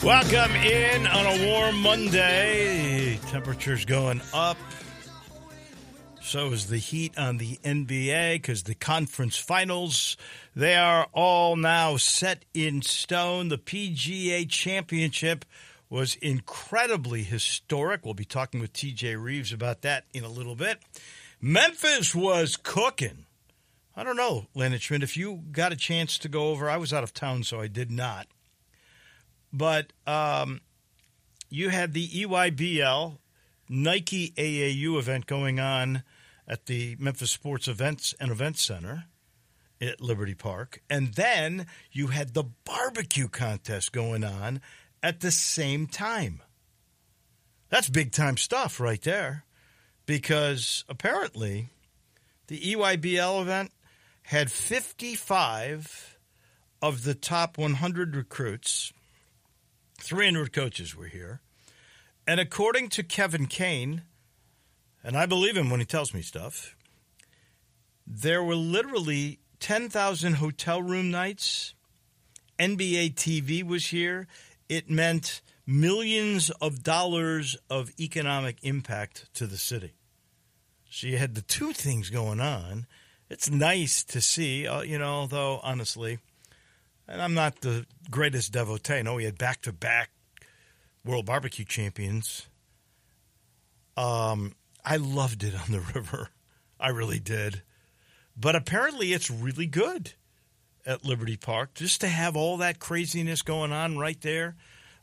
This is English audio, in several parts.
Welcome in on a warm Monday. Temperatures going up. So is the heat on the NBA because the conference finals, they are all now set in stone. The PGA Championship was incredibly historic. We'll be talking with TJ Reeves about that in a little bit. Memphis was cooking. I don't know, Landon Schmidt, if you got a chance to go over. I was out of town, so I did not. But you had the EYBL Nike AAU event going on at the Memphis Sports Events and Events Center at Liberty Park. And then you had the barbecue contest going on at the same time. That's big-time stuff right there because apparently the EYBL event had 55 of the top 100 recruits. 300 coaches were here. And according to Kevin Kane, and I believe him when he tells me stuff, there were literally 10,000 hotel room nights. NBA TV was here. It meant millions of dollars of economic impact to the city. So you had the two things going on. It's nice to see, though, honestly, and I'm not the greatest devotee. No, we had back-to-back World Barbecue Champions. I loved it on the river. I really did. But apparently it's really good at Liberty Park just to have all that craziness going on right there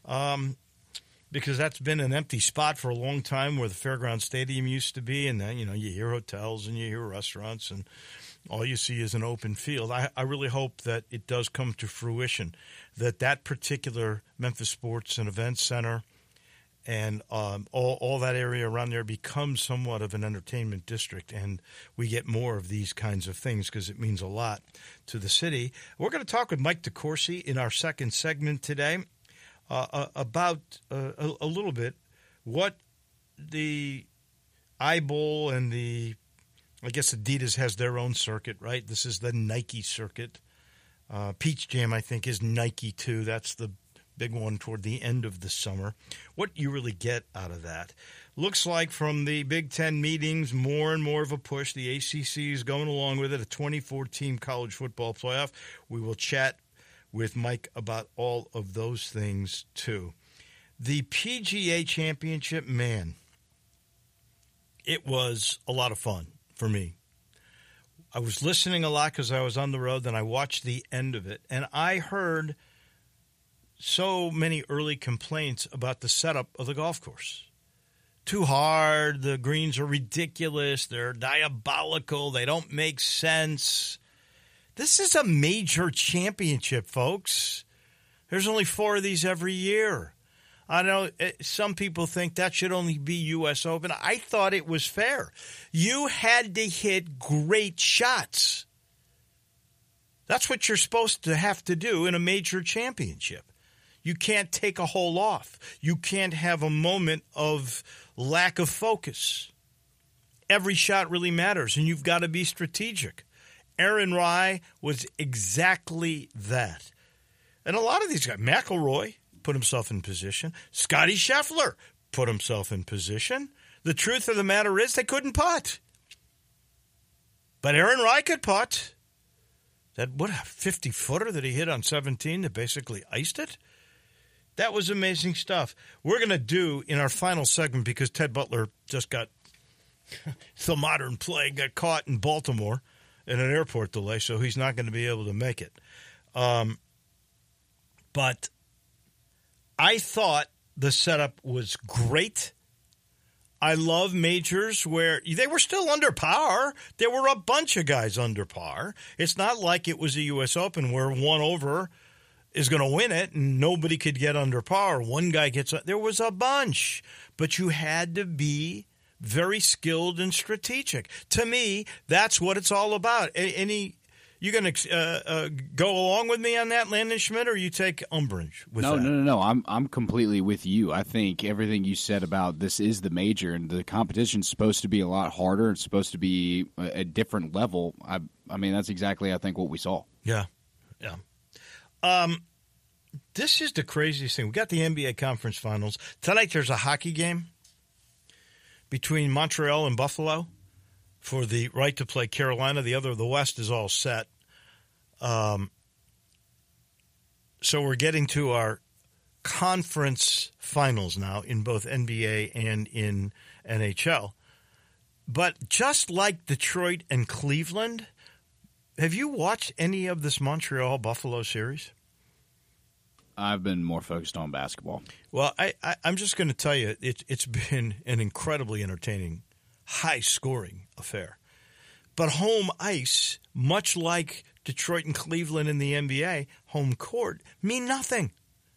because that's been an empty spot for a long time where the Fairground Stadium used to be. And then, you hear hotels and you hear restaurants and all you see is an open field. I really hope that it does come to fruition, that particular Memphis Sports and Events Center and all that area around there becomes somewhat of an entertainment district, and we get more of these kinds of things because it means a lot to the city. We're going to talk with Mike DeCourcy in our second segment today about a little bit what the iBowl and I guess Adidas has their own circuit, right? This is the Nike circuit. Peach Jam, I think, is Nike too. That's the big one toward the end of the summer. What you really get out of that. Looks like from the Big Ten meetings, more and more of a push. The ACC is going along with it, a 24-team college football playoff. We will chat with Mike about all of those things too. The PGA Championship, man, it was a lot of fun for me. I was listening a lot because I was on the road, then I watched the end of it, and I heard so many early complaints about the setup of the golf course. Too hard, the greens are ridiculous, they're diabolical, they don't make sense. This is a major championship, folks. There's only 4 of these every year. I know some people think that should only be U.S. Open. I thought it was fair. You had to hit great shots. That's what you're supposed to have to do in a major championship. You can't take a hole off. You can't have a moment of lack of focus. Every shot really matters, and you've got to be strategic. Aaron Rai was exactly that. And a lot of these guys, McIlroy put himself in position. Scottie Scheffler put himself in position. The truth of the matter is they couldn't putt. But Aaron Rai could putt. That, what, a 50-footer that he hit on 17 that basically iced it? That was amazing stuff. We're going to do in our final segment, because Ted Butler just got the modern plague, got caught in Baltimore in an airport delay, so he's not going to be able to make it. But I thought the setup was great. I love majors where they were still under par. There were a bunch of guys under par. It's not like it was a U.S. Open where one over is going to win it and nobody could get under par. One guy gets – there was a bunch. But you had to be very skilled and strategic. To me, that's what it's all about. You going to go along with me on that, Landon Schmidt, or you take umbrage with that? No. I'm completely with you. I think everything you said about this is the major, and the competition's supposed to be a lot harder. It's supposed to be a different level. I mean, that's exactly, I think, what we saw. Yeah. this is the craziest thing. We got the NBA Conference Finals. Tonight there's a hockey game between Montreal and Buffalo for the right to play Carolina. The West is all set. So we're getting to our conference finals now in both NBA and in NHL. But just like Detroit and Cleveland, have you watched any of this Montreal-Buffalo series? I've been more focused on basketball. Well, I'm just going to tell you, it's been an incredibly entertaining, high-scoring affair. But home ice, much like Detroit and Cleveland in the NBA, home court, mean nothing.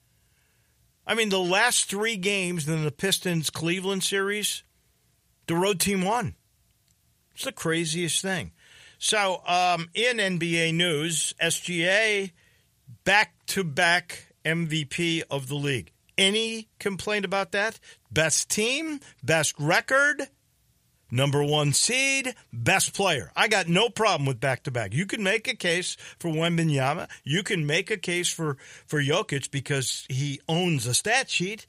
I mean, the last 3 games in the Pistons-Cleveland series, the road team won. It's the craziest thing. So, in NBA news, SGA, back-to-back MVP of the league. Any complaint about that? Best team, best record, number 1 seed, best player. I got no problem with back-to-back. You can make a case for Wembanyama. You can make a case for Jokic because he owns a stat sheet.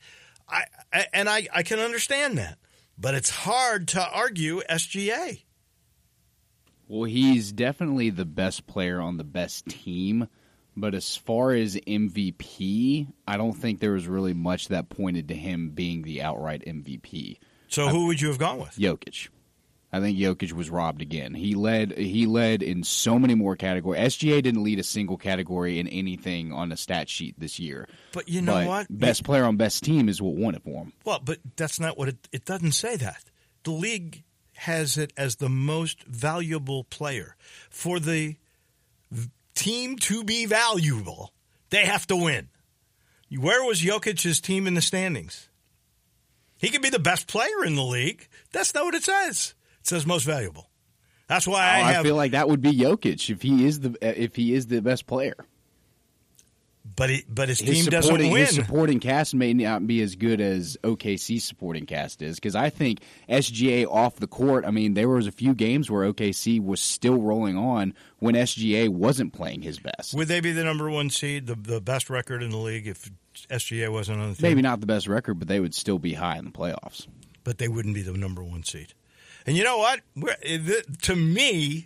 I can understand that. But it's hard to argue SGA. Well, he's definitely the best player on the best team. But as far as MVP, I don't think there was really much that pointed to him being the outright MVP. So who would you have gone with? Jokic. I think Jokic was robbed again. He led in so many more categories. SGA didn't lead a single category in anything on the stat sheet this year. But you know what? Best player on best team is what won it for him. Well, but that's not what it doesn't say that. The league has it as the most valuable player. For the team to be valuable, they have to win. Where was Jokic's team in the standings? He could be the best player in the league. That's not what it says. It says most valuable. That's why I feel like that would be Jokic if he is the best player. But his team doesn't win. His supporting cast may not be as good as OKC's supporting cast is, because I think SGA off the court, I mean, there was a few games where OKC was still rolling on when SGA wasn't playing his best. Would they be the number 1 seed, the best record in the league if SGA wasn't on the team? Maybe not the best record, but they would still be high in the playoffs. But they wouldn't be the number 1 seed. And you know what? To me,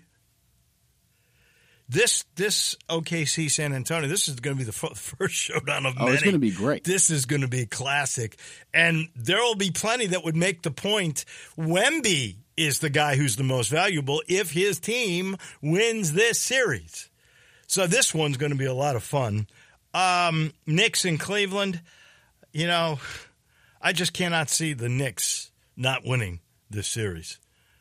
this OKC San Antonio, this is going to be the first showdown of many. It's going to be great. This is going to be classic. And there will be plenty that would make the point Wemby is the guy who's the most valuable if his team wins this series. So this one's going to be a lot of fun. Knicks in Cleveland, I just cannot see the Knicks not winning this series.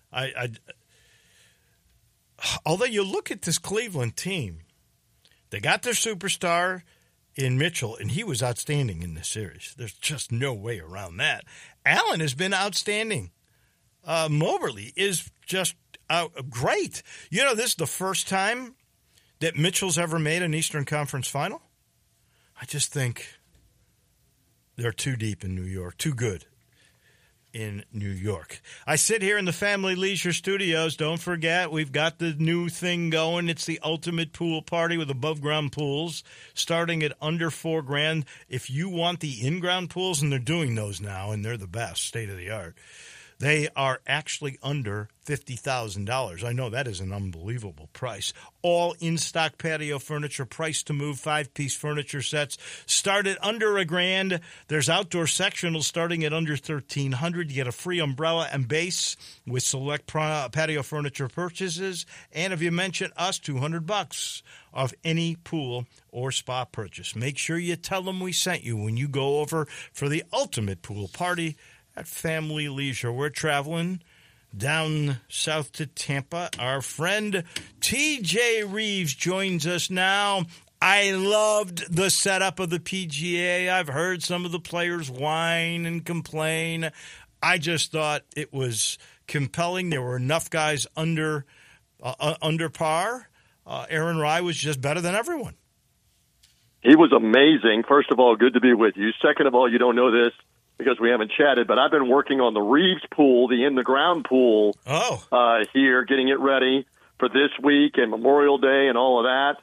Although you look at this Cleveland team, they got their superstar in Mitchell, and he was outstanding in this series. There's just no way around that. Allen has been outstanding. Mobley is just great. This is the first time that Mitchell's ever made an Eastern Conference final. I just think they're too deep in New York, too good in New York. I sit here in the Family Leisure Studios. Don't forget, we've got the new thing going. It's the ultimate pool party with above-ground pools starting at under $4,000. If you want the in-ground pools, and they're doing those now, and they're the best, state-of-the-art, they are actually under $50,000. I know that is an unbelievable price. All in-stock patio furniture, price to move, 5-piece furniture sets start at under $1,000. There's outdoor sectionals starting at under $1,300. You get a free umbrella and base with select patio furniture purchases. And if you mention us, $200 off any pool or spa purchase. Make sure you tell them we sent you when you go over for the ultimate pool party at Family Leisure. We're traveling down south to Tampa. Our friend TJ Reeves joins us now. I loved the setup of the PGA. I've heard some of the players whine and complain. I just thought it was compelling. There were enough guys under par. Aaron Rai was just better than everyone. He was amazing. First of all, good to be with you. Second of all, you don't know this because we haven't chatted, but I've been working on the Reeves pool, the in-the-ground pool here, getting it ready for this week and Memorial Day and all of that.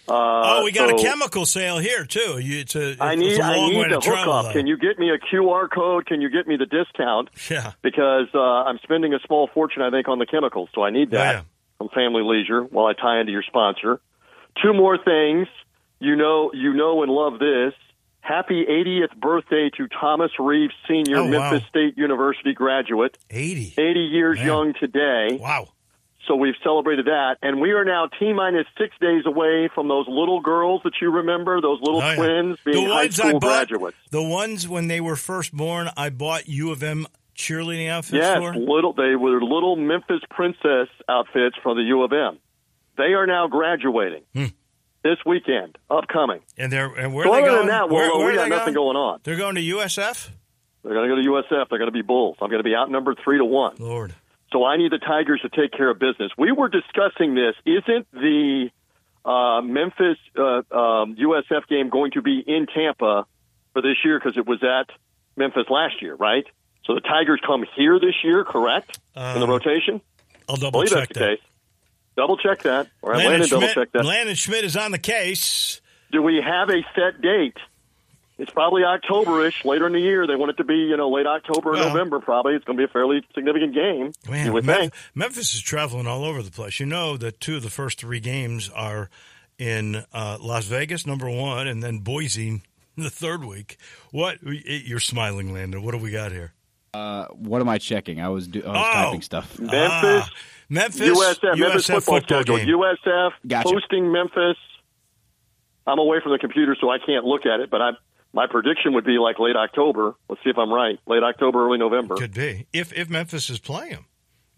We got a chemical sale here too. I need the hookup. Can you get me a QR code? Can you get me the discount? Yeah. Because I'm spending a small fortune, I think, on the chemicals, so I need that from Family Leisure while I tie into your sponsor. 2 more things. You know and love this. Happy 80th birthday to Thomas Reeves Sr., Memphis State University graduate. 80 years young today. Wow. So we've celebrated that. And we are now T-minus 6 days away from those little girls that you remember, those little twins being high school graduates. The ones when they were first born, I bought U of M cheerleading outfits for? They were little Memphis Princess outfits for the U of M. They are now graduating. This weekend, upcoming. And where are they going? Other than that, we got nothing going on. They're going to USF? They're going to go to USF. They're going to be Bulls. I'm going to be outnumbered 3-1. Lord. So I need the Tigers to take care of business. We were discussing this. Isn't the Memphis USF game going to be in Tampa for this year because it was at Memphis last year, right? So the Tigers come here this year, correct, in the rotation? I'll double-check that. Case. Double-check that. Or Landon double-check that. Landon Schmidt is on the case. Do we have a set date? It's probably October-ish, later in the year. They want it to be, late October or November probably. It's going to be a fairly significant game, you would think. Memphis is traveling all over the place. You know that 2 of the first 3 games are in Las Vegas, number 1, and then Boise the 3rd week. What? You're smiling, Landon. What do we got here? What am I checking? I was typing stuff. Memphis, USF, Memphis football schedule. Game. USF hosting Memphis. I'm away from the computer, so I can't look at it, but my prediction would be like late October. Let's see if I'm right. Late October, early November. Could be. If Memphis is playing them.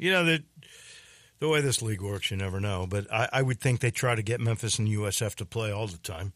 The way this league works, you never know. But I would think they try to get Memphis and USF to play all the time.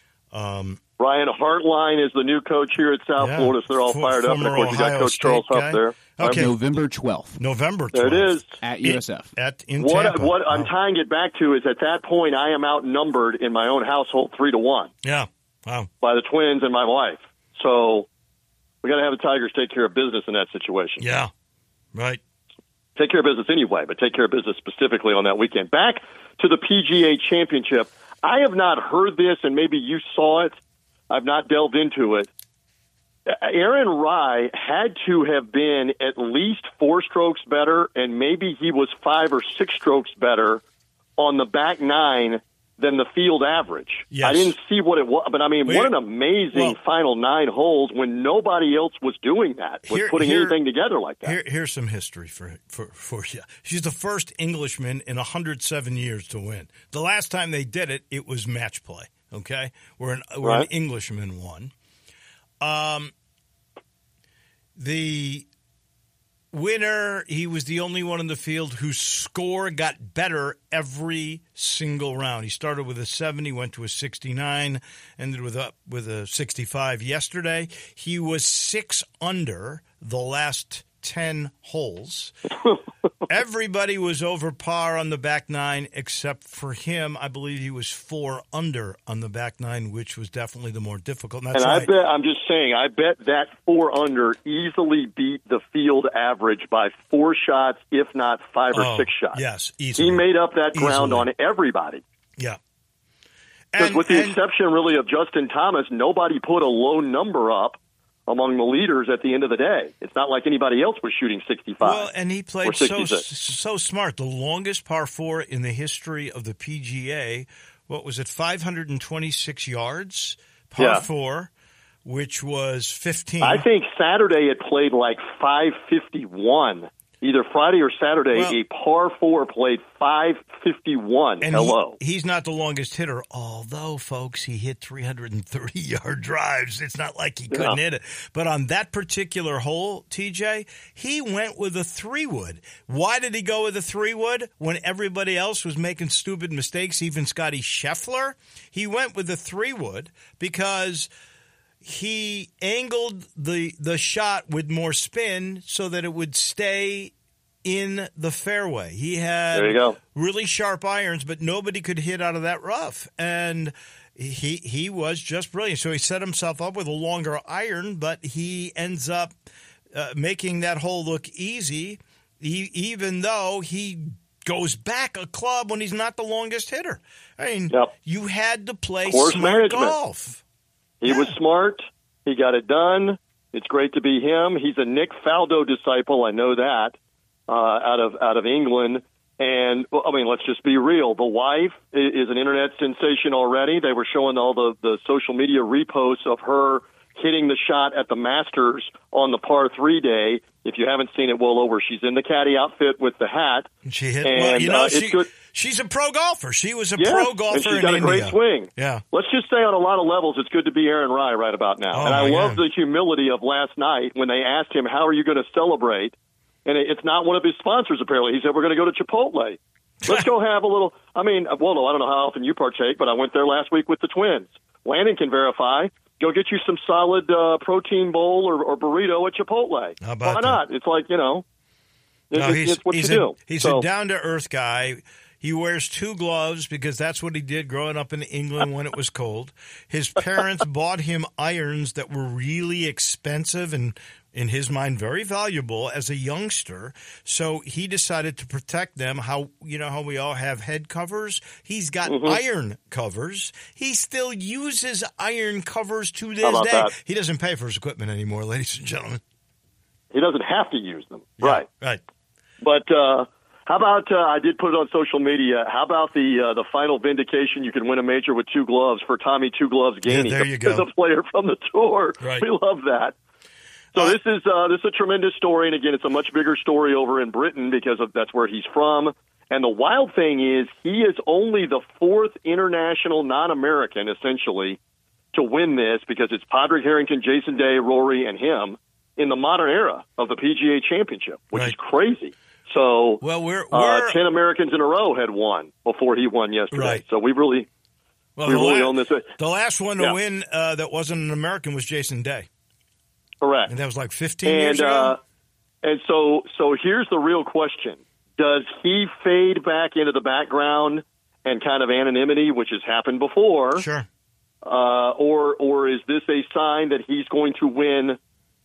Ryan Hartline is the new coach here at South Florida, so they're all fired up. And, of course, you got Coach Charles Huff there. Okay. November 12th. November 12th. There it is. At USF. In Tampa. What I'm tying it back to is at that point, I am outnumbered in my own household 3-1. Yeah. Wow. By the twins and my wife. So we got to have the Tigers take care of business in that situation. Yeah. Right. Take care of business anyway, but take care of business specifically on that weekend. Back to the PGA Championship. I have not heard this, and maybe you saw it. I've not delved into it. Aaron Rai had to have been at least 4 strokes better, and maybe he was 5 or 6 strokes better on the back 9 than the field average. Yes. I didn't see what it was, but I mean, what an amazing final 9 holes when nobody else was doing that, putting anything together like that. Here's some history for you. She's the first Englishman in 107 years to win. The last time they did it, it was match play. Okay, where an Englishman won. The winner, he was the only one in the field whose score got better every single round. He started with a 70, went to a 69, ended with a 65 yesterday. He was 6 under the last 10 holes. Everybody was over par on the back 9 except for him. I believe he was 4 under on the back 9, which was definitely the more difficult. And I bet that 4 under easily beat the field average by 4 shots, if not 5 or 6 shots. Yes, easily. He made up that ground on everybody. Yeah. Because with the exception really of Justin Thomas, nobody put a low number up among the leaders at the end of the day. It's not like anybody else was shooting 65. Well, and he played so smart. The longest par 4 in the history of the PGA, 526 yards? Par 4, which was 15. I think Saturday it played like 551. Either Friday or Saturday, a par 4 played 551. And Hello. He's not the longest hitter, although, folks, he hit 330-yard drives. It's not like he couldn't hit it. But on that particular hole, TJ, he went with a 3-wood. Why did he go with a 3-wood when everybody else was making stupid mistakes, even Scotty Scheffler? He went with a 3-wood because he angled the shot with more spin so that it would stay in the fairway. He had really sharp irons, but nobody could hit out of that rough. And he was just brilliant. So he set himself up with a longer iron, but he ends up making that hole look easy, even though he goes back a club when he's not the longest hitter. I mean, you had to play Course smart management. golf. He was smart. He got it done. It's great to be him. He's a Nick Faldo disciple. I know that out of England. And, I mean, let's just be real. The wife is an internet sensation already. They were showing all the social media reposts of her hitting the shot at the Masters on the par 3 day. If you haven't seen it, well over. She's in the caddy outfit with the hat. She hit. And, Well, she's a pro golfer. She was a pro golfer and she's got a great swing. Yeah. Let's just say on a lot of levels, it's good to be Aaron Rai right about now. And I love the humility of last night when they asked him, how are you going to celebrate? And it's not one of his sponsors, apparently. He said, we're going to go to Chipotle. Let's go have a little – I mean, well, no, I don't know how often you partake, but I went there last week with the twins. Landon can verify. Go get you some solid protein bowl or burrito at Chipotle. How about Why not? It's like, it's what you do. He's a down-to-earth guy. He wears 2 gloves because that's what he did growing up in England when it was cold. His parents bought him irons that were really expensive and, in his mind, very valuable as a youngster. So he decided to protect them. How we all have head covers? He's got iron covers. He still uses iron covers to this day. That? He doesn't pay for his equipment anymore, ladies and gentlemen. He doesn't have to use them. Yeah, right. But how about I did put it on social media. How about the final vindication? You can win a major with 2 gloves for Tommy Two Gloves Gainey. Yeah, there you go. The player from the tour. Right. We love that. So this is a tremendous story, and again, it's a much bigger story over in Britain because that's where he's from. And the wild thing is, he is only the 4th international non-American, essentially, to win this because it's Padraig Harrington, Jason Day, Rory, and him in the modern era of the PGA Championship, which is crazy. So, we're 10 Americans in a row had won before he won yesterday. Right. So we really own this. The last one to win that wasn't an American was Jason Day. Correct. And that was like 15 years ago? And so here's the real question. Does he fade back into the background and kind of anonymity, which has happened before? Sure. Or is this a sign that he's going to win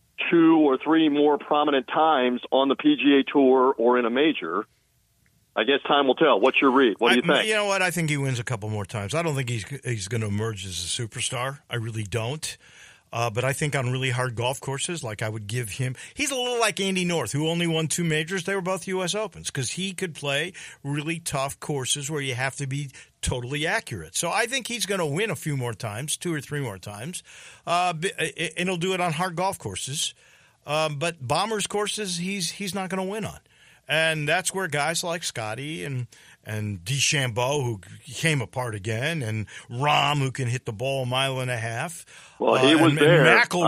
2 or 3 more prominent times on the PGA Tour or in a major? I guess time will tell. What's your read? What do you think? You know what? I think he wins a couple more times. I don't think he's going to emerge as a superstar. I really don't. But I think on really hard golf courses, like I would give him – he's a little like Andy North, who only won 2 majors. They were both U.S. Opens because he could play really tough courses where you have to be totally accurate. So I think he's going to win a few more times, 2 or 3 more times, and he'll do it on hard golf courses. But Bombers courses, he's not going to win on. And that's where guys like Scotty and DeChambeau, who came apart again, and Rahm, who can hit the ball 1.5 miles. Well, he was there.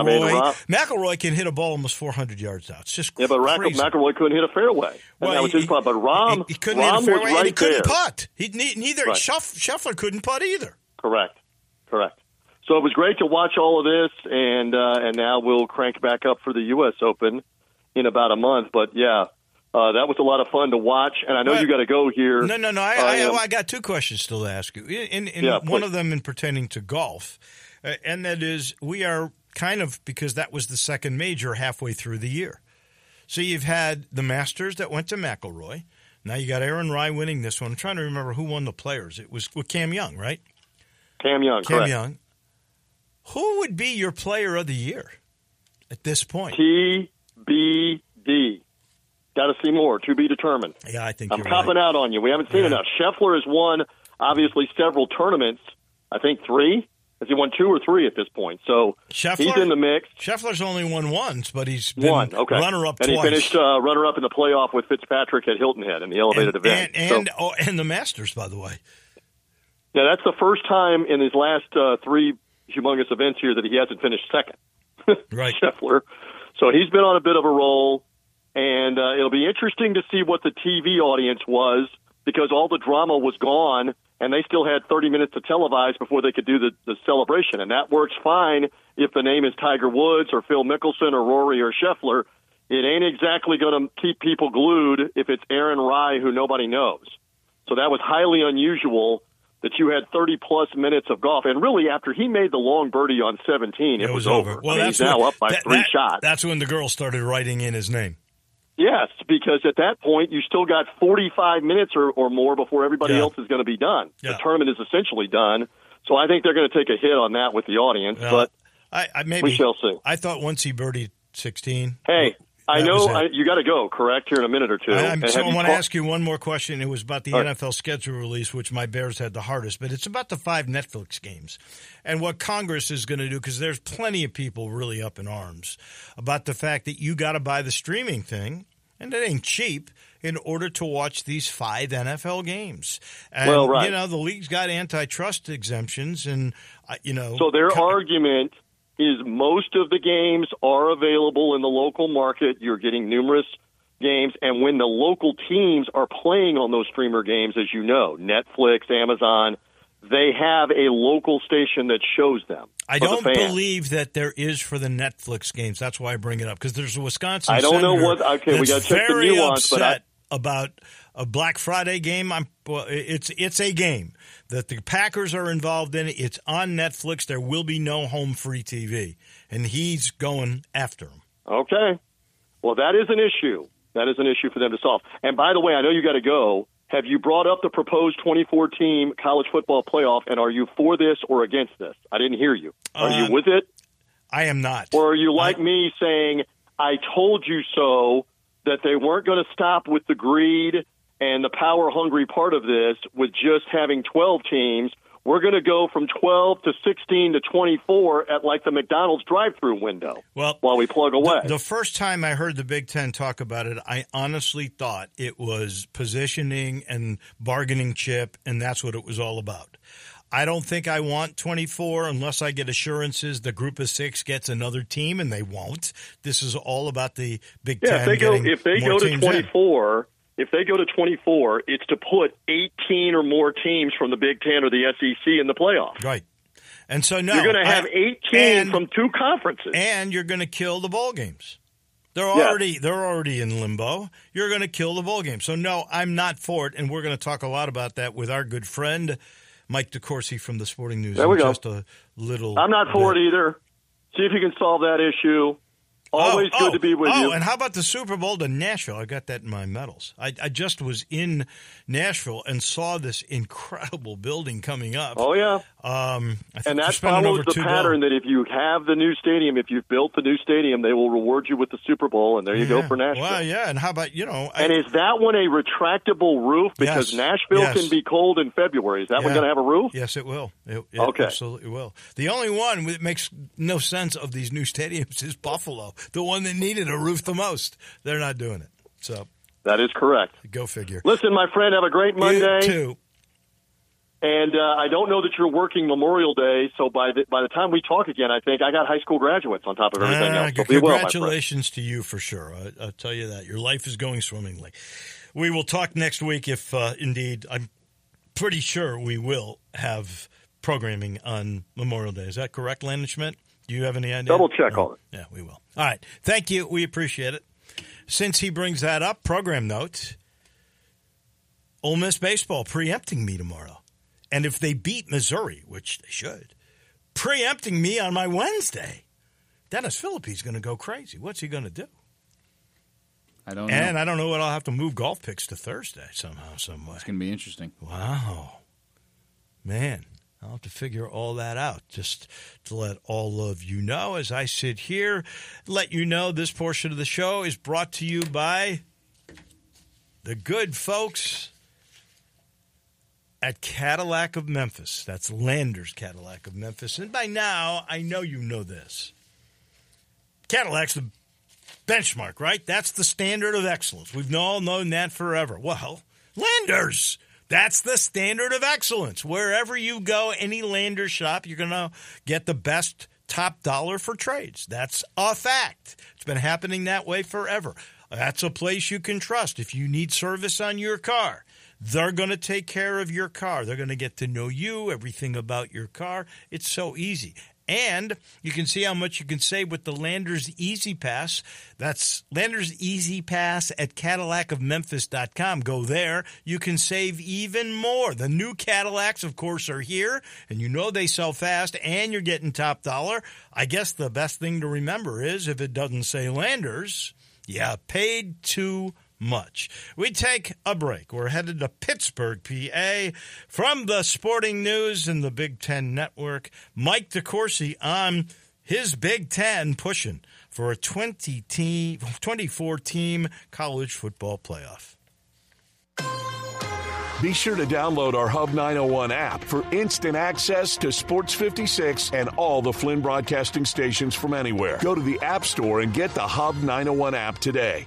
McIlroy can hit a ball almost 400 yards out. It's just but crazy. McIlroy couldn't hit a fairway. And that was his problem. But Rahm, he couldn't hit a fairway, was right and he couldn't there. putt. Neither Scheffler couldn't putt either. Correct. So it was great to watch all of this, and now we'll crank back up for the U.S. Open in about a month. But yeah. That was a lot of fun to watch, and I know you got to go here. No. I got 2 questions still to ask you. One of them in pertaining to golf, and that is we are kind of, because that was the second major halfway through the year. So you've had the Masters that went to McIlroy. Now you got Aaron Rai winning this one. I'm trying to remember who won the Players. It was with Cam Young, right? Cam Young. Who would be your player of the year at this point? TBD. Got to see more. To be determined. Yeah, I think I'm copping out on you. We haven't seen enough. Scheffler has won, obviously, several tournaments. I think 3. Has he won 2 or 3 at this point? So he's in the mix. Scheffler's only won once, but he's been runner-up twice. And he finished runner-up in the playoff with Fitzpatrick at Hilton Head in the elevated event. And the Masters, by the way. Yeah, that's the first time in his last 3 humongous events here that he hasn't finished second. Right. Scheffler. So he's been on a bit of a roll. And it'll be interesting to see what the TV audience was, because all the drama was gone, and they still had 30 minutes to televise before they could do the celebration. And that works fine if the name is Tiger Woods or Phil Mickelson or Rory or Scheffler. It ain't exactly going to keep people glued if it's Aaron Rai, who nobody knows. So that was highly unusual that you had 30-plus minutes of golf. And really, after he made the long birdie on 17, it was over. Well, he's now up by 3 shots. That's when the girls started writing in his name. Yes, because at that point, you still got 45 minutes or more before everybody else is going to be done. Yeah. The tournament is essentially done. So I think they're going to take a hit on that with the audience, but maybe, we shall see. I thought once he birdied 16. Hey, I know you got to go, correct, here in a minute or two. I want to ask you one more question. It was about the NFL schedule release, which my Bears had the hardest, but it's about the 5 Netflix games and what Congress is going to do, because there's plenty of people really up in arms about the fact that you got to buy the streaming thing, and it ain't cheap, in order to watch these 5 NFL games. And, the league's got antitrust exemptions, and, So their argument is most of the games are available in the local market. You're getting numerous games, and when the local teams are playing on those streamer games, as you know, Netflix, Amazon, they have a local station that shows them. I don't believe that there is for the Netflix games. That's why I bring it up, because there's a Wisconsin I don't know senator what. Okay, we got to check the nuance, upset about a Black Friday game. It's a game that the Packers are involved in. It's on Netflix. There will be no home free TV, and he's going after him. Okay. Well, that is an issue. That is an issue for them to solve. And by the way, I know you got to go. Have you brought up the proposed 24-team college football playoff, and are you for this or against this? I didn't hear you. Are you with it? I am not. Or are you like me saying, I told you so, that they weren't going to stop with the greed and the power-hungry part of this with just having 12 teams? We're going to go from 12 to 16 to 24 at like the McDonald's drive-through window while we plug away. The first time I heard the Big Ten talk about it, I honestly thought it was positioning and bargaining chip, and that's what it was all about. I don't think I want 24 unless I get assurances the group of 6 gets another team, and they won't. This is all about the Big Ten. If they go to 24. If they go to 24, it's to put 18 or more teams from the Big Ten or the SEC in the playoffs. Right. And so, no. You're going to have 18 from 2 conferences. And you're going to kill the bowl games. They're already in limbo. You're going to kill the bowl game. So, no, I'm not for it, and we're going to talk a lot about that with our good friend, Mike DeCourcy from the Sporting News. There we go. Just a little I'm not for it either. See if you can solve that issue. Always good to be with you. And how about the Super Bowl to Nashville? I got that in my medals. I just was in Nashville and saw this incredible building coming up. Oh, yeah. And that follows the pattern that if you have the new stadium, if you've built the new stadium, they will reward you with the Super Bowl, and there you go for Nashville. Well, yeah, and how about, and is that one a retractable roof? Because Nashville can be cold in February. Is that one going to have a roof? Yes, it will. It okay. Absolutely will. The only one that makes no sense of these new stadiums is Buffalo, the one that needed a roof the most. They're not doing it. So that is correct. Go figure. Listen, my friend, have a great Monday. You too. And I don't know that you're working Memorial Day, so by the time we talk again, I think I got high school graduates on top of everything else. So congratulations to you for sure. I'll tell you that. Your life is going swimmingly. We will talk next week if indeed, I'm pretty sure we will have programming on Memorial Day. Is that correct, Landon Schmidt? Do you have any idea? Double check on it. Yeah, we will. All right. Thank you. We appreciate it. Since he brings that up, program note, Ole Miss baseball preempting me tomorrow. And if they beat Missouri, which they should, preempting me on my Wednesday, Dennis Phillippe's going to go crazy. What's he going to do? I don't know. And I don't know what I'll have to move golf picks to Thursday somehow, some way. It's going to be interesting. Wow. Man, I'll have to figure all that out just to let all of you know as I sit here. Let you know this portion of the show is brought to you by the good folks at Cadillac of Memphis. That's Landers Cadillac of Memphis. And by now, I know you know this. Cadillac's the benchmark, right? That's the standard of excellence. We've all known that forever. Well, Landers, that's the standard of excellence. Wherever you go, any Landers shop, you're going to get the best top dollar for trades. That's a fact. It's been happening that way forever. That's a place you can trust. If you need service on your car, they're going to take care of your car. They're going to get to know you, everything about your car. It's so easy. And you can see how much you can save with the Landers Easy Pass. That's Landers Easy Pass at CadillacofMemphis.com. Go there. You can save even more. The new Cadillacs, of course, are here, and you know they sell fast, and you're getting top dollar. I guess the best thing to remember is if it doesn't say Landers, Yeah, paid too much. We take a break. We're headed to Pittsburgh, PA. From the Sporting News and the Big Ten Network, Mike DeCourcy on his Big Ten pushing for a 24-team college football playoff. Be sure to download our Hub 901 app for instant access to Sports 56 and all the Flynn Broadcasting stations from anywhere. Go to the App Store and get the Hub 901 app today.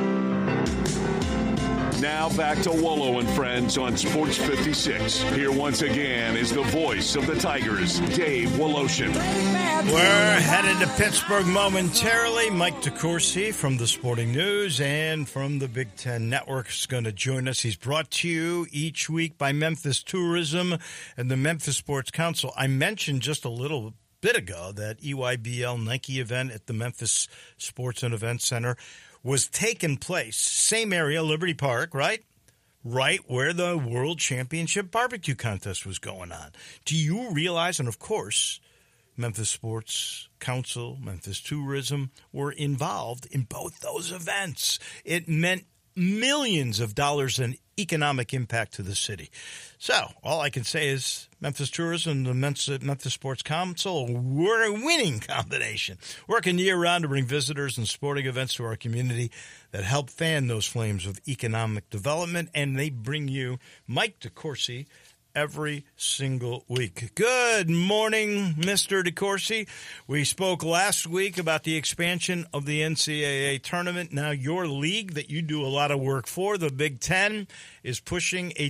Now back to Wolo and Friends on Sports 56. Here once again is the voice of the Tigers, Dave Woloshin. We're headed to Pittsburgh momentarily. Mike DeCourcy from the Sporting News and from the Big Ten Network is going to join us. He's brought to you each week by Memphis Tourism and the Memphis Sports Council. I mentioned just a little bit ago that EYBL Nike event at the Memphis Sports and Events Center was taking place, same area, Liberty Park, right? Right where the World Championship Barbecue Contest was going on. Do you realize, and of course, Memphis Sports Council, Memphis Tourism were involved in both those events. It meant millions of dollars in economic impact to the city. So all I can say is Memphis Tourism and the Memphis Sports Council were a winning combination, working year-round to bring visitors and sporting events to our community that help fan those flames of economic development, and they bring you Mike DeCourcy every single week. Good morning, Mr. DeCourcy. We spoke last week about the expansion of the NCAA tournament. Now your league that you do a lot of work for, the Big Ten, is pushing a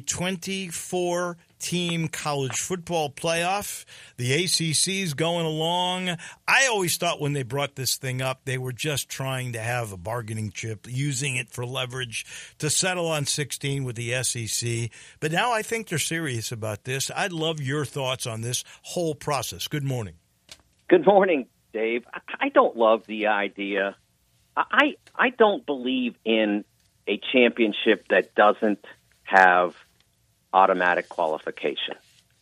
24-team college football playoff. The ACC is going along. I always thought when they brought this thing up, they were just trying to have a bargaining chip, using it for leverage to settle on 16 with the SEC. But now I think they're serious about this. I'd love your thoughts on this whole process. Good morning. Good morning, Dave. I don't love the idea. I don't believe in a championship that doesn't have automatic qualification.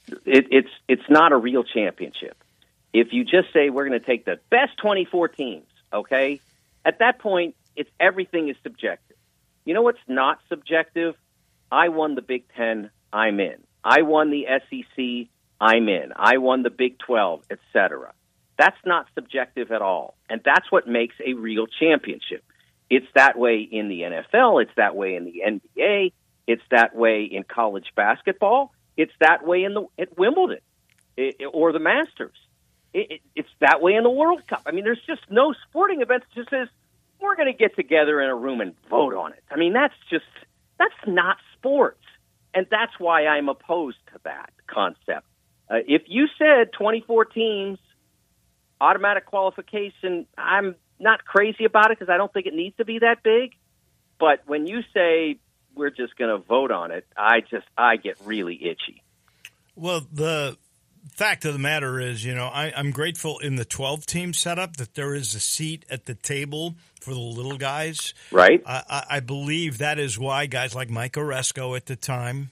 It's not a real championship. If you just say we're going to take the best 24 teams, okay, at that point, everything is subjective. You know what's not subjective? I won the Big Ten, I'm in. I won the SEC, I'm in. I won the Big 12, etc. That's not subjective at all, and that's what makes a real championship. It's that way in the NFL. It's that way in the NBA. It's that way in college basketball. It's that way at Wimbledon or the Masters. It's that way in the World Cup. I mean, there's just no sporting event that just says, we're going to get together in a room and vote on it. I mean, that's not sports. And that's why I'm opposed to that concept. If you said 24 teams, automatic qualification, I'm not crazy about it because I don't think it needs to be that big. But when you say we're just going to vote on it, I get really itchy. Well, the fact of the matter is, I'm grateful in the 12-team setup that there is a seat at the table for the little guys. Right. I believe that is why guys like Mike Oresco at the time,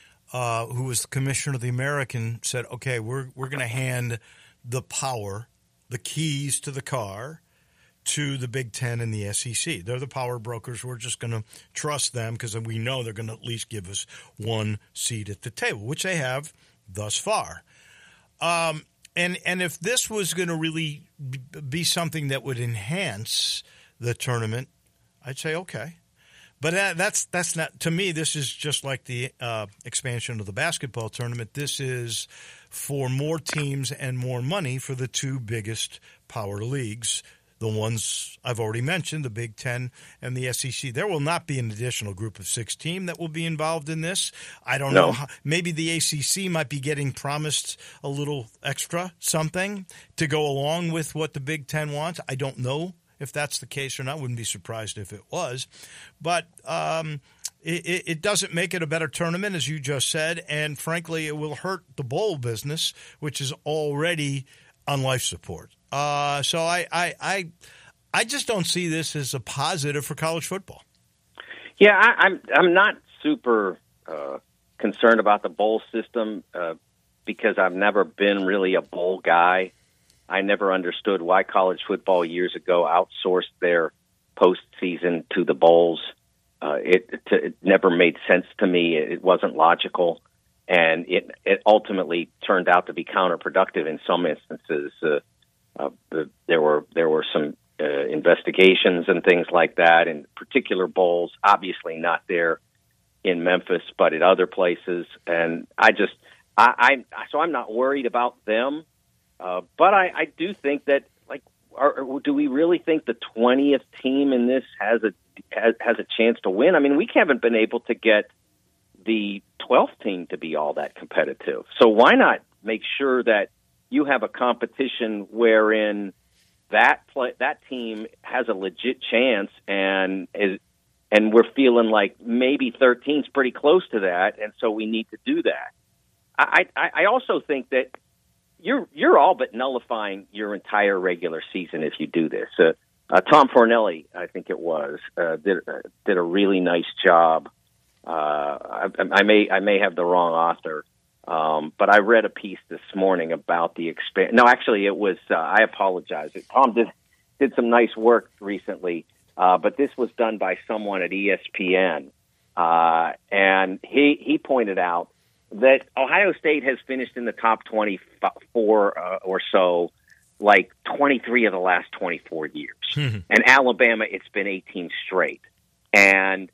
who was the commissioner of the American, said, okay, we're going to hand the power, the keys to the car, to the Big Ten and the SEC. They're the power brokers. We're just going to trust them because we know they're going to at least give us one seat at the table, which they have thus far. And if this was going to really be something that would enhance the tournament, I'd say okay. But that's not, to me, this is just like the expansion of the basketball tournament. This is for more teams and more money for the two biggest power leagues, the ones I've already mentioned, the Big Ten and the SEC. There will not be an additional group of 6 teams that will be involved in this. I don't know. Maybe the ACC might be getting promised a little extra something to go along with what the Big Ten wants. I don't know if that's the case or not. Wouldn't be surprised if it was. But it doesn't make it a better tournament, as you just said, and frankly, it will hurt the bowl business, which is already on life support. So I just don't see this as a positive for college football. Yeah, I'm not super concerned about the bowl system because I've never been really a bowl guy. I never understood why college football years ago outsourced their postseason to the bowls. It never made sense to me. It wasn't logical, and it ultimately turned out to be counterproductive in some instances. There were some investigations and things like that in particular bowls, obviously not there in Memphis, but at other places. And so I'm not worried about them. But I do think that, like, do we really think the 20th team in this has a chance to win? I mean, we haven't been able to get the 12th team to be all that competitive. So why not make sure that you have a competition wherein that team has a legit chance, and we're feeling like maybe 13's pretty close to that, and so we need to do that. I also think that you're all but nullifying your entire regular season if you do this. Tom Fornelli, I think it was, did a really nice job. I may have the wrong author, but I read a piece this morning about the No, actually, it was. I apologize. Tom did some nice work recently, but this was done by someone at ESPN, and he pointed out that Ohio State has finished in the top 24 or so, like 23 of the last 24 years. Mm-hmm. And Alabama, it's been 18 straight. And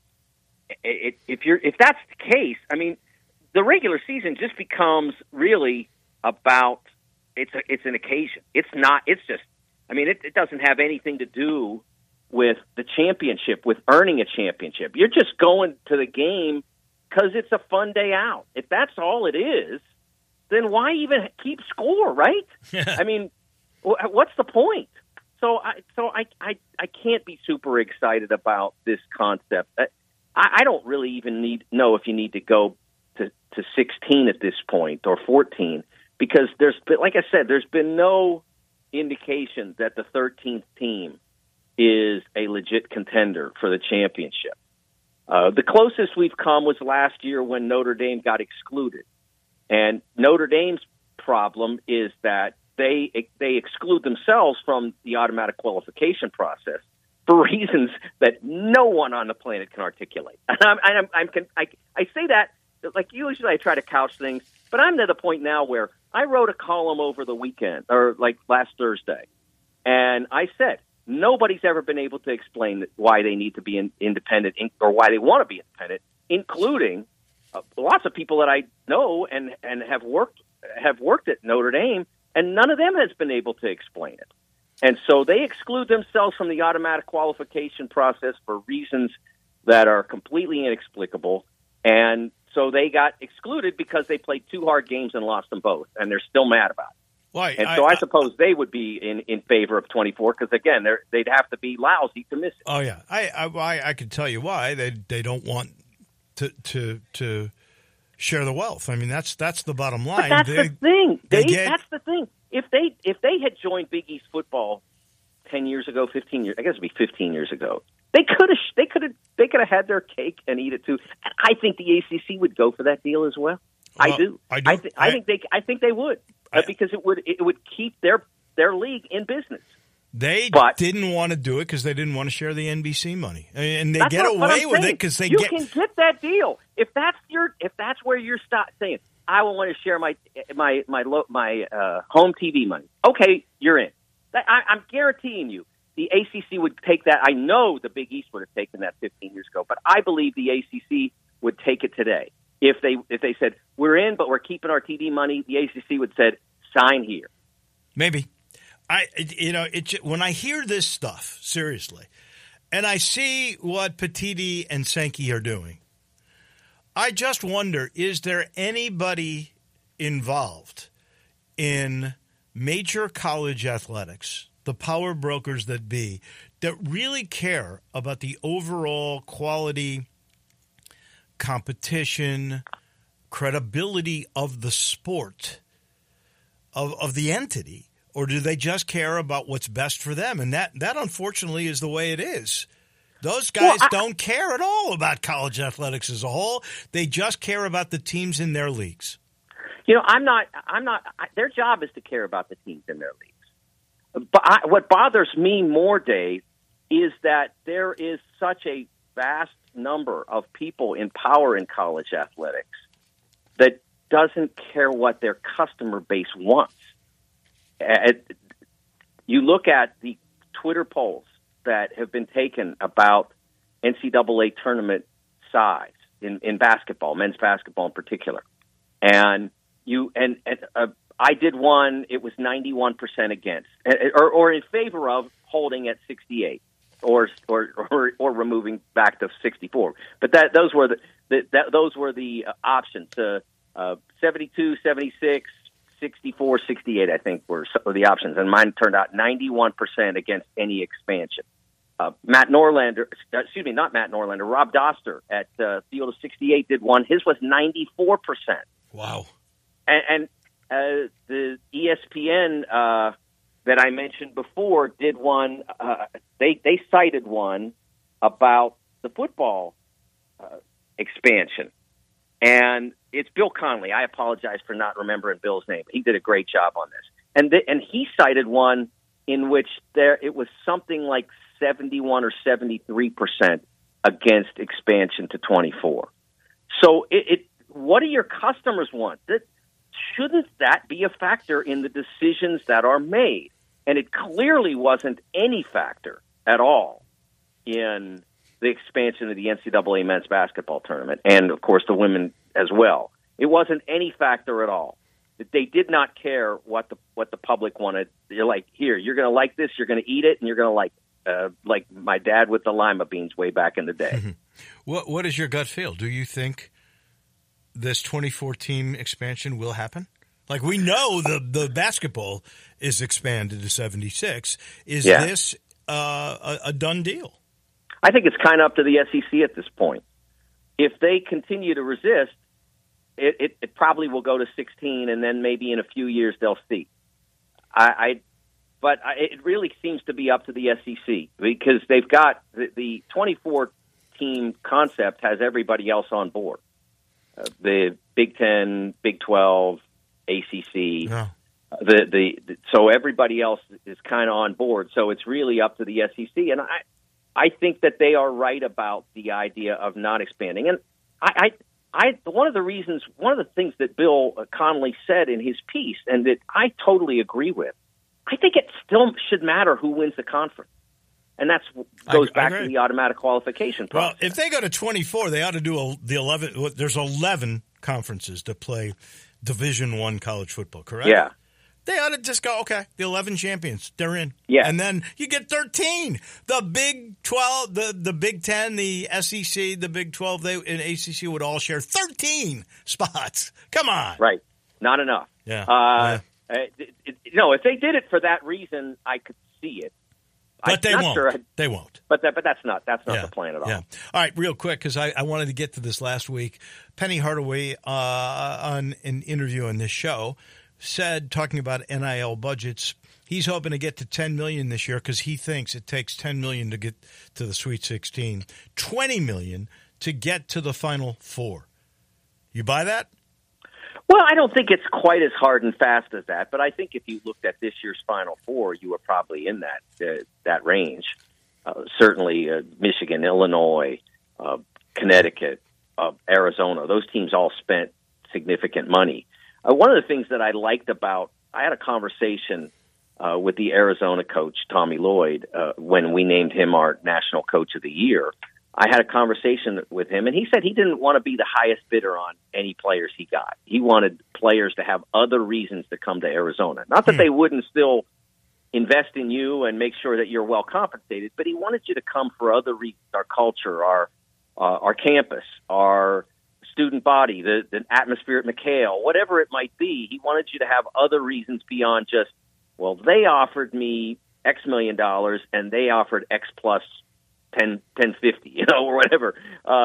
if that's the case, I mean, the regular season just becomes really about it's an occasion. It's not. It's just. I mean, it doesn't have anything to do with the championship, with earning a championship. You're just going to the game because it's a fun day out. If that's all it is, then why even keep score, right? I mean, what's the point? So I can't be super excited about this concept. I don't really even know if you need to go to 16 at this point or 14, because like I said, there's been no indication that the 13th team is a legit contender for the championship. The closest we've come was last year when Notre Dame got excluded. And Notre Dame's problem is that they exclude themselves from the automatic qualification process for reasons that no one on the planet can articulate. And I say that, like, usually I try to couch things, but I'm to the point now where I wrote a column over the weekend, or like last Thursday, and I said, nobody's ever been able to explain why they need to be independent or why they want to be independent, including lots of people that I know and have worked at Notre Dame, and none of them has been able to explain it. And so they exclude themselves from the automatic qualification process for reasons that are completely inexplicable. And so they got excluded because they played 2 hard games and lost them both, and they're still mad about it. Right. And so I suppose they would be in favor of 24 because, again, they'd have to be lousy to miss it. Oh, yeah. I can tell you why. They don't want to share the wealth. I mean, that's the bottom line. But that's the thing, Dave. That's the thing. If they had joined Big East football 10 years ago, 15 years, I guess it'd be 15 years ago, they could have had their cake and eat it too. And I think the ACC would go for that deal as well. I do. I think they would. Because it would keep their league in business. They didn't want to do it because they didn't want to share the NBC money, and they get away with it because you can get that deal if that's where you're saying I will want to share my home TV money. Okay, you're in. I'm guaranteeing you the ACC would take that. I know the Big East would have taken that 15 years ago, but I believe the ACC would take it today. If they said, we're in, but we're keeping our TV money, the ACC would said, sign here. Maybe. When I hear this stuff, seriously, and I see what Petiti and Sankey are doing, I just wonder, is there anybody involved in major college athletics, the power brokers that be, that really care about the overall quality, competition, credibility of the sport, of the entity, or do they just care about what's best for them? And that unfortunately is the way it is. Those guys don't care at all about college athletics as a whole. They just care about the teams in their leagues. I'm not. Their job is to care about the teams in their leagues. But what bothers me more, Dave, is that there is such a vast number of people in power in college athletics that doesn't care what their customer base wants. You look at the Twitter polls that have been taken about NCAA tournament size in basketball, men's basketball in particular, and I did one. It was 91% against, or in favor of holding at 68, or removing back to 64. But those were the options. 72, 76, 64, 68. I think were the options, and mine turned out 91% against any expansion. Rob Doster at Field of 68 did one. His was 94%. Wow. And the ESPN that I mentioned before did one. They cited one about the football expansion, and it's Bill Connolly. I apologize for not remembering Bill's name. He did a great job on this, and he cited one in which it was something like 71 or 73% against expansion to 24. So what do your customers want? Shouldn't that be a factor in the decisions that are made? And it clearly wasn't any factor at all in the expansion of the NCAA men's basketball tournament, and, of course, the women as well. It wasn't any factor at all. They did not care what the public wanted. You're like, here, you're going to like this, you're going to eat it, and you're going to like my dad with the lima beans way back in the day. Mm-hmm. What is your gut feel? Do you think this 24-team expansion will happen? Like, we know the basketball is expanded to 76. Is this a done deal? I think it's kind of up to the SEC at this point. If they continue to resist, it probably will go to 16, and then maybe in a few years they'll see. But it really seems to be up to the SEC, because they've got the 24-team concept has everybody else on board. The Big Ten, Big 12, ACC. Yeah. So everybody else is kind of on board. So it's really up to the SEC, and I think that they are right about the idea of not expanding. And one of the things that Bill Connolly said in his piece, and that I totally agree with, I think it still should matter who wins the conference. And that goes back to the automatic qualification process. Well, if they go to 24, they ought to do the 11. There's 11 conferences to play Division I college football, correct? Yeah. They ought to just go, okay, the 11 champions, they're in. Yeah. And then you get 13. The Big 12, the Big 10, the SEC, the Big 12, and ACC would all share 13 spots. Come on. Right. Not enough. Yeah. If they did it for that reason, I could see it. But they won't. Sure. They won't. But that's not the plan at all. Yeah. All right, real quick, because I wanted to get to this last week. Penny Hardaway, on an interview on this show, said, talking about NIL budgets, he's hoping to get to $10 million this year because he thinks it takes $10 million to get to the Sweet 16, $20 million to get to the Final Four. You buy that? Well, I don't think it's quite as hard and fast as that, but I think if you looked at this year's Final Four, you were probably in that range. Certainly Michigan, Illinois, Connecticut, Arizona, those teams all spent significant money. One of the things that I liked I had a conversation with the Arizona coach, Tommy Lloyd, when we named him our National Coach of the Year. I had a conversation with him, and he said he didn't want to be the highest bidder on any players he got. He wanted players to have other reasons to come to Arizona. Not that they wouldn't still invest in you and make sure that you're well compensated, but he wanted you to come for other reasons: our culture, our campus, our student body, the atmosphere at McHale, whatever it might be. He wanted you to have other reasons beyond just, well, they offered me X million dollars and they offered X plus 1050, or whatever.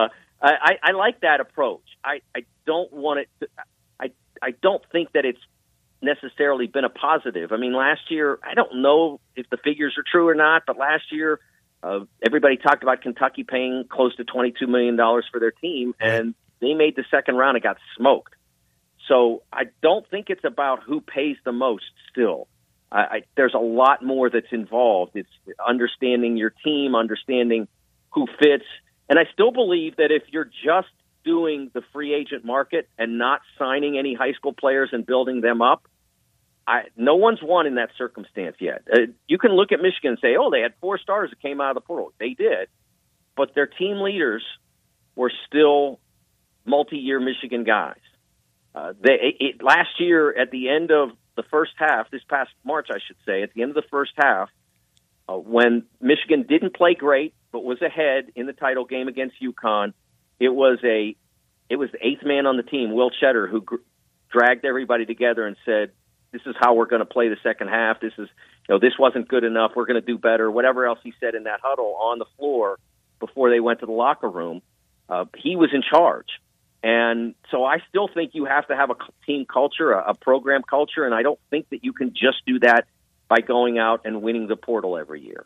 I like that approach. I don't want it to, I don't think that it's necessarily been a positive. I mean, last year, I don't know if the figures are true or not, but last year, everybody talked about Kentucky paying close to $22 million for their team, and they made the second round and got smoked. So I don't think it's about who pays the most still. There's a lot more that's involved. It's understanding your team, understanding who fits. And I still believe that if you're just doing the free agent market and not signing any high school players and building them up, no one's won in that circumstance yet. You can look at Michigan and say, oh, they had 4 stars that came out of the portal. They did. But their team leaders were still multi-year Michigan guys. Last year, at the end of the first half, this past March, I should say, at the end of the first half, when Michigan didn't play great but was ahead in the title game against UConn, it was the 8th man on the team, Will Cheddar, who dragged everybody together and said, "This is how we're going to play the second half. This wasn't good enough. We're going to do better." Whatever else he said in that huddle on the floor before they went to the locker room, he was in charge. And so I still think you have to have a team culture, a program culture, and I don't think that you can just do that by going out and winning the portal every year.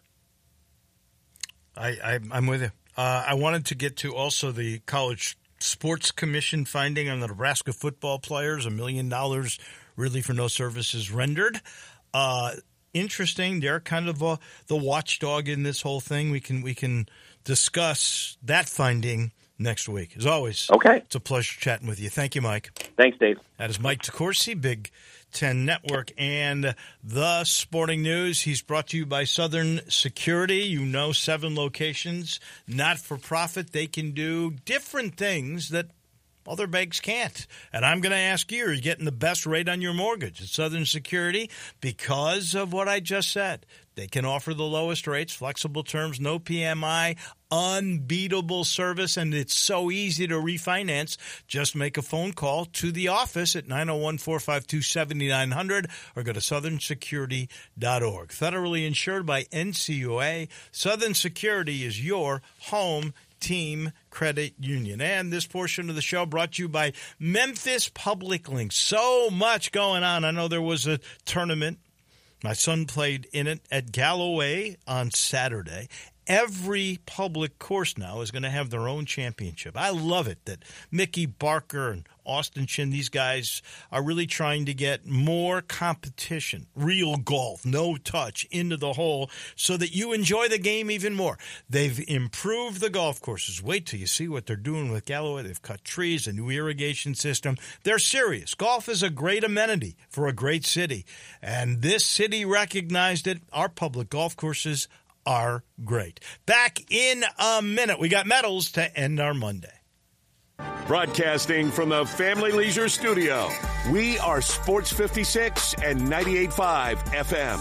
I'm with you. I wanted to get to also the College Sports Commission finding on the Nebraska football players, $1 million really for no services rendered. Interesting. They're kind of the watchdog in this whole thing. We can discuss that finding next week. As always, okay. It's a pleasure chatting with you. Thank you, Mike. Thanks, Dave. That is Mike DeCourcy, Big Ten Network, and the Sporting News. He's brought to you by Southern Security. 7 locations, not-for-profit. They can do different things that other banks can't. And I'm going to ask you, are you getting the best rate on your mortgage at Southern Security? Because of what I just said. They can offer the lowest rates, flexible terms, no PMI, unbeatable service, and it's so easy to refinance. Just make a phone call to the office at 901-452-7900 or go to southernsecurity.org. Federally insured by NCUA, Southern Security is your home team credit union. And this portion of the show brought to you by Memphis Public Links. So much going on. I know there was a tournament. My son played in it at Galloway on Saturday. Every public course now is going to have their own championship. I love it that Mickey Barker and Austin Chin, these guys are really trying to get more competition, real golf, no touch, into the hole so that you enjoy the game even more. They've improved the golf courses. Wait till you see what they're doing with Galloway. They've cut trees, a new irrigation system. They're serious. Golf is a great amenity for a great city, and this city recognized it. Our public golf courses are great. Back in a minute. We got medals to end our Monday. Broadcasting from the Family Leisure Studio, we are Sports 56 and 98.5 FM.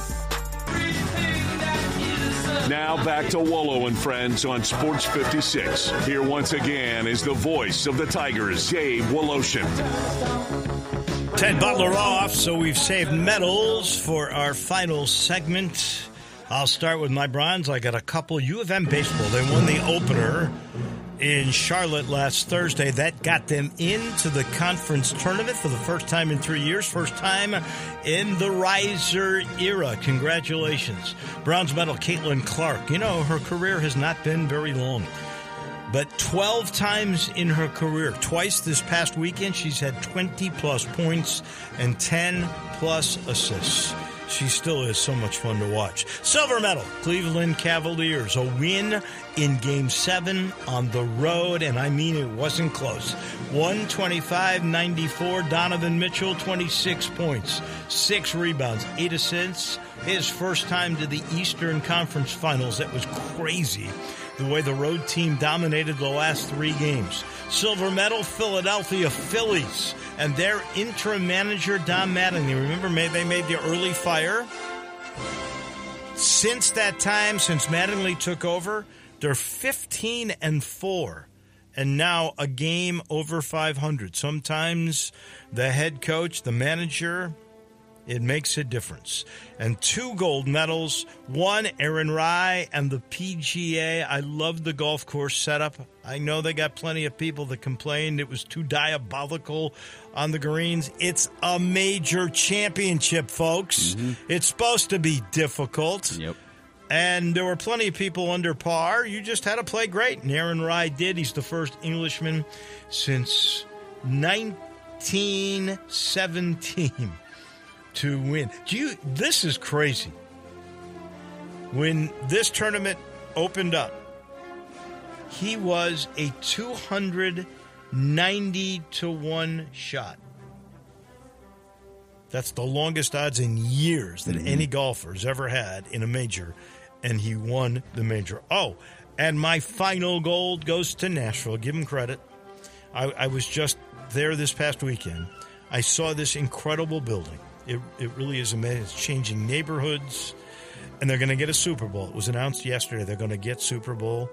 Now back to Wolo and Friends on Sports 56. Here once again is the voice of the Tigers, Dave Woloshin. Ted Butler off, so we've saved medals for our final segment. I'll start with my bronze. I got a couple. U of M baseball. They won the opener in Charlotte last Thursday. That got them into the conference tournament for the first time in 3 years. First time in the Riser era. Congratulations. Bronze medal, Caitlin Clark. Her career has not been very long. But 12 times in her career, twice this past weekend, she's had 20-plus points and 10-plus assists. She still is so much fun to watch. Silver medal, Cleveland Cavaliers. A win in Game 7 on the road, and I mean it wasn't close. 125-94. Donovan Mitchell, 26 points, 6 rebounds, 8 assists. His first time to the Eastern Conference Finals. That was crazy, the way the road team dominated the last 3 games. Silver medal, Philadelphia Phillies. And their interim manager, Don Mattingly. Remember, they made the early fire? Since that time, since Mattingly took over, they're 15-4. And now a game over 500. Sometimes the head coach, the manager, it makes a difference. And 2 gold medals, 1 Aaron Rai and the PGA. I love the golf course setup. I know they got plenty of people that complained it was too diabolical on the greens. It's a major championship, folks. Mm-hmm. It's supposed to be difficult. Yep. And there were plenty of people under par. You just had to play great. And Aaron Rai did. He's the first Englishman since 1917 to win. This is crazy. When this tournament opened up, he was a 290-1 shot. That's the longest odds in years that any golfer's ever had in a major, and he won the major. Oh, and my final gold goes to Nashville. Give him credit. I was just there this past weekend. I saw this incredible building. It really is amazing. It's changing neighborhoods, and they're going to get a Super Bowl. It was announced yesterday they're going to get Super Bowl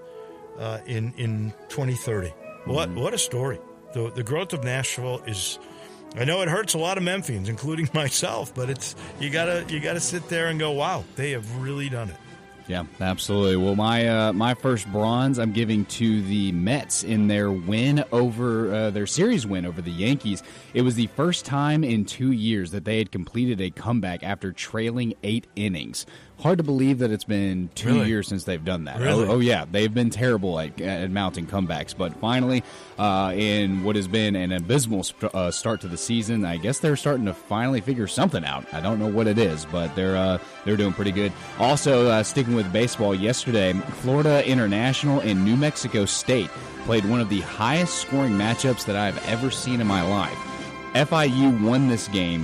in 2030. What a story. The growth of Nashville is, I know it hurts a lot of Memphians, including myself, but it's you gotta sit there and go, wow, they have really done it. Yeah, absolutely. Well, my first bronze I'm giving to the Mets in their win over their series win over the Yankees. It was the first time in 2 years that they had completed a comeback after trailing 8 innings. Hard to believe that it's been 2 years since they've done that. Really? Oh, yeah. They've been terrible at mounting comebacks. But finally, in what has been an abysmal start to the season, I guess they're starting to finally figure something out. I don't know what it is, but they're doing pretty good. Also, sticking with baseball, yesterday, Florida International and New Mexico State played one of the highest scoring matchups that I've ever seen in my life. FIU won this game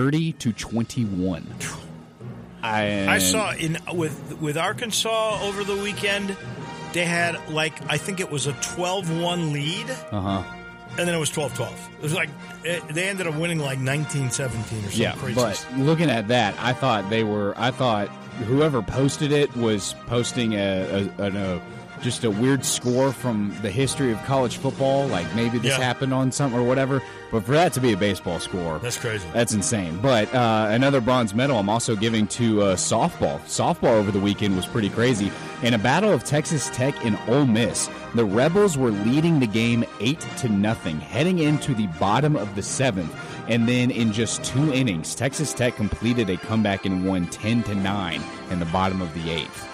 30-21. I saw with Arkansas over the weekend, they had I think it was a 12-1 lead. And then it was 12-12. It was they ended up winning 19-17 or something crazy. But looking at that, I thought whoever posted it was posting just a weird score from the history of college football. Maybe this happened on something or whatever. But for that to be a baseball score, that's crazy. That's insane. But another bronze medal I'm also giving to softball. Softball over the weekend was pretty crazy. In a battle of Texas Tech and Ole Miss, the Rebels were leading the game 8-0, heading into the bottom of the 7th. And then in just 2 innings, Texas Tech completed a comeback and won 10-9 in the bottom of the 8th.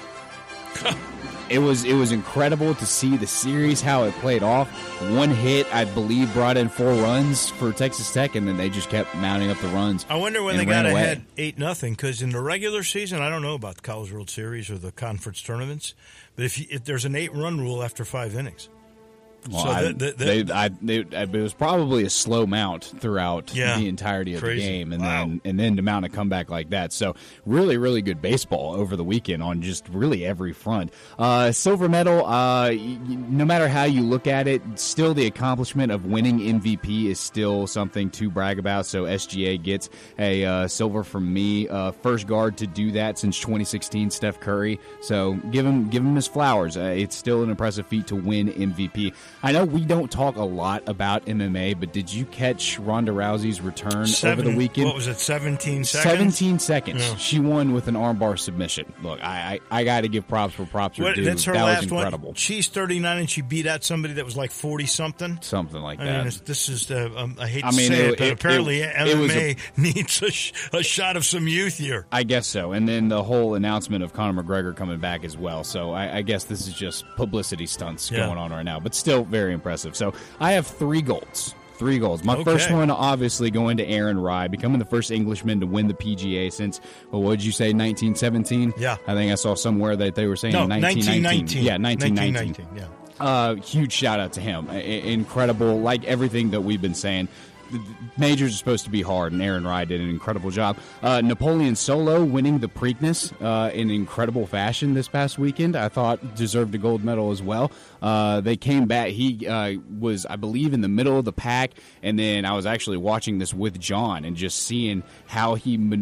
It was incredible to see the series, how it played off. One hit, I believe, brought in 4 runs for Texas Tech, and then they just kept mounting up the runs. I wonder when they got ahead 8-0, because in the regular season, I don't know about the College World Series or the conference tournaments, but if there's an 8-run rule after 5 innings. Well, it was probably a slow mount throughout the entirety of the game, and then to mount a comeback like that. So really, really good baseball over the weekend on just really every front. Silver medal, no matter how you look at it, still the accomplishment of winning MVP is still something to brag about. So SGA gets a silver from me. First guard to do that since 2016, Steph Curry. So give him his flowers. It's still an impressive feat to win MVP. I know we don't talk a lot about MMA, but did you catch Ronda Rousey's return over the weekend? What was it, 17 seconds? 17 seconds. Yeah. She won with an armbar submission. Look, I got to give props where props are due. That's her that last was incredible. One. She's 39 and she beat out somebody that was 40-something. Something like that. This is, I hate to say it, but apparently MMA needs a shot of some youth here. I guess so. And then the whole announcement of Conor McGregor coming back as well. So I guess this is just publicity stunts going on right now. But still very impressive. So I have 3 golds. 3 golds. My first one, obviously, going to Aaron Rai, becoming the first Englishman to win the PGA since, what did you say, 1917? Yeah. I think I saw somewhere that they were saying 1919. Yeah, 1919. Yeah. Huge shout out to him. Incredible, like everything that we've been saying. Majors are supposed to be hard, and Aaron Rai did an incredible job. Napoleon Solo winning the Preakness in incredible fashion this past weekend, I thought deserved a gold medal as well. They came back. He was, I believe, in the middle of the pack, and then I was actually watching this with John and just seeing how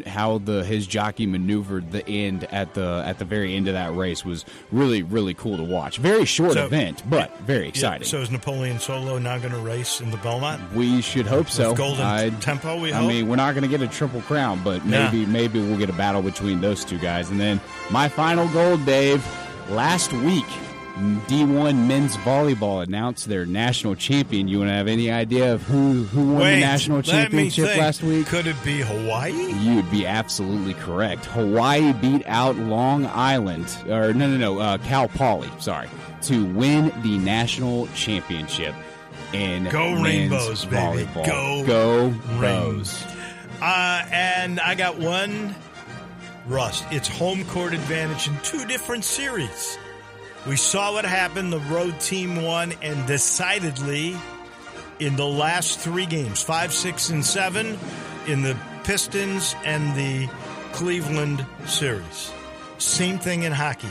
his jockey maneuvered the end at the very end of that race was really, really cool to watch. Very short event, but very exciting. So is Napoleon Solo now going to race in the Belmont? We should hope so. With Golden Tempo, we hope. I mean, we're not going to get a triple crown, but maybe we'll get a battle between those 2 guys. And then my final gold, Dave, last week, D1 men's volleyball announced their national champion. You want to have any idea of who won the national championship last week? Could it be Hawaii? You would be absolutely correct. Hawaii beat out Long Island, or Cal Poly, to win the national championship. And go Rainbows, baby. Volleyball. Go Bows. And I got one rust. It's home court advantage in two different series. We saw what happened. The road team won, and decidedly in the last three games, 5, 6, and 7, in the Pistons and the Cleveland series. Same thing in hockey.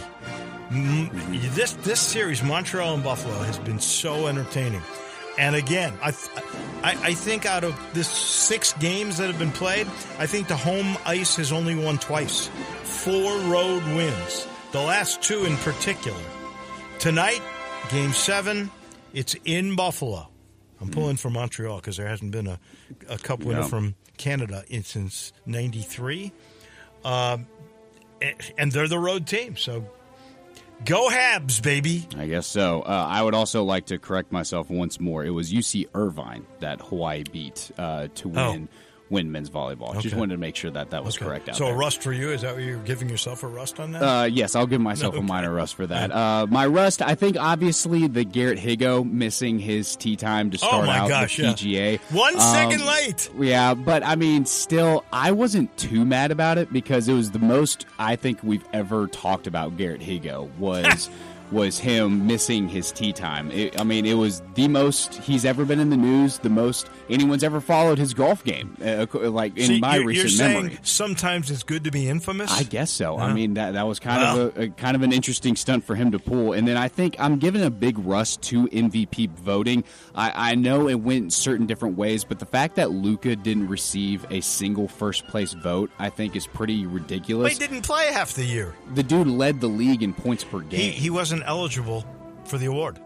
This series, Montreal and Buffalo, has been so entertaining. And again, I think out of this 6 games that have been played, I think the home ice has only won twice. 4 road wins. The last 2 in particular. Tonight, Game 7, it's in Buffalo. I'm pulling for Montreal because there hasn't been a cup winner from Canada since '93. And they're the road team, so go Habs, baby. I guess so. I would also like to correct myself once more. It was UC Irvine that Hawaii beat to win men's volleyball. Okay. Just wanted to make sure that was correct out so there. A rust for you? Is that what you're giving yourself a rust on that? Yes, I'll give myself a minor rust for that. My rust, I think, obviously, the Garrett Higo missing his tee time to start out the PGA. 1 second late. Yeah, but, I mean, still, I wasn't too mad about it because it was the most I think we've ever talked about Garrett Higo was him missing his tee time. It was the most he's ever been in the news, the most anyone's ever followed his golf game, recent memory. Sometimes it's good to be infamous? I guess so. Yeah. I mean, that was kind of an interesting stunt for him to pull. And then I think I'm giving a big rust to MVP voting. I know it went certain different ways, but the fact that Luka didn't receive a single first-place vote, I think, is pretty ridiculous. But he didn't play half the year. The dude led the league in points per game. He wasn't eligible for the award.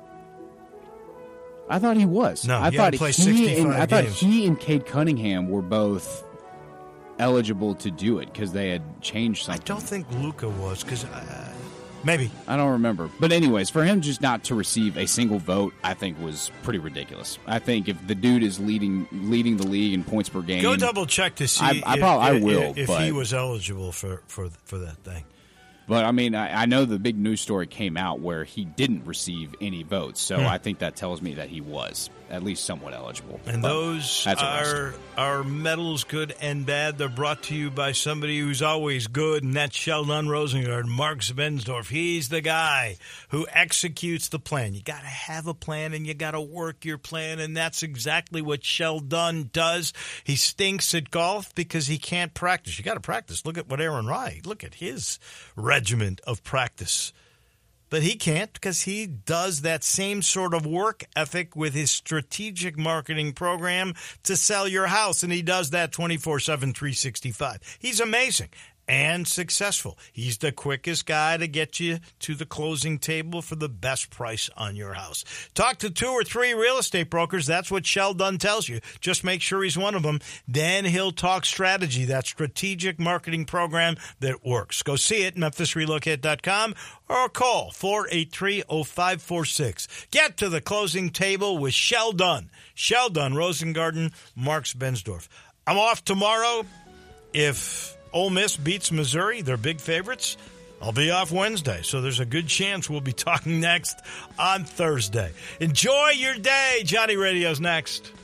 I thought he was. No, I thought he and Cade Cunningham were both eligible to do it because they had changed something. I don't think Luka was because maybe. I don't remember. But anyways, for him just not to receive a single vote, I think was pretty ridiculous. I think if the dude is leading the league in points per game, go double check to see if he was eligible for that thing. But, I mean, I know the big news story came out where he didn't receive any votes, so I think that tells me that he was at least somewhat eligible. And those are medals, good and bad. They're brought to you by somebody who's always good, and that's Sheldon Rosengard, Mark Svensdorf. He's the guy who executes the plan. You got to have a plan, and you got to work your plan, and that's exactly what Sheldon does. He stinks at golf because he can't practice. You got to practice. Look at what Aaron Rai, look at his regiment of practice. But he can't because he does that same sort of work ethic with his strategic marketing program to sell your house, and he does that 24/7, 365. He's amazing and successful. He's the quickest guy to get you to the closing table for the best price on your house. Talk to 2 or 3 real estate brokers. That's what Sheldon tells you. Just make sure he's one of them. Then he'll talk strategy, that strategic marketing program that works. Go see it, MemphisRelocate.com, or call 483-0546. Get to the closing table with Sheldon Rosengarten, Mark Svensdorf. I'm off tomorrow. If Ole Miss beats Missouri, they're big favorites, I'll be off Wednesday, so there's a good chance we'll be talking next on Thursday. Enjoy your day. Johnny Radio's next.